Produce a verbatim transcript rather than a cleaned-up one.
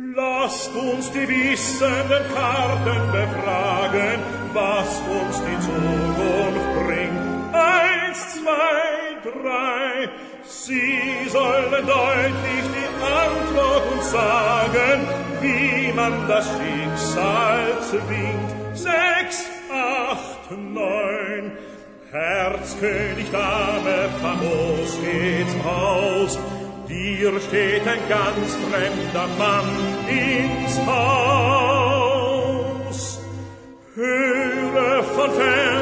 Lasst uns die wissenden Karten befragen, was uns die Zukunft bringt. Eins, zwei, drei, sie sollen deutlich die Antwort uns sagen, wie man das Schicksal zwingt. Sechs, acht, neun, Herz, König, Dame, famos geht's aus. Dir steht ein ganz fremder Mann ins Haus. Höre von fern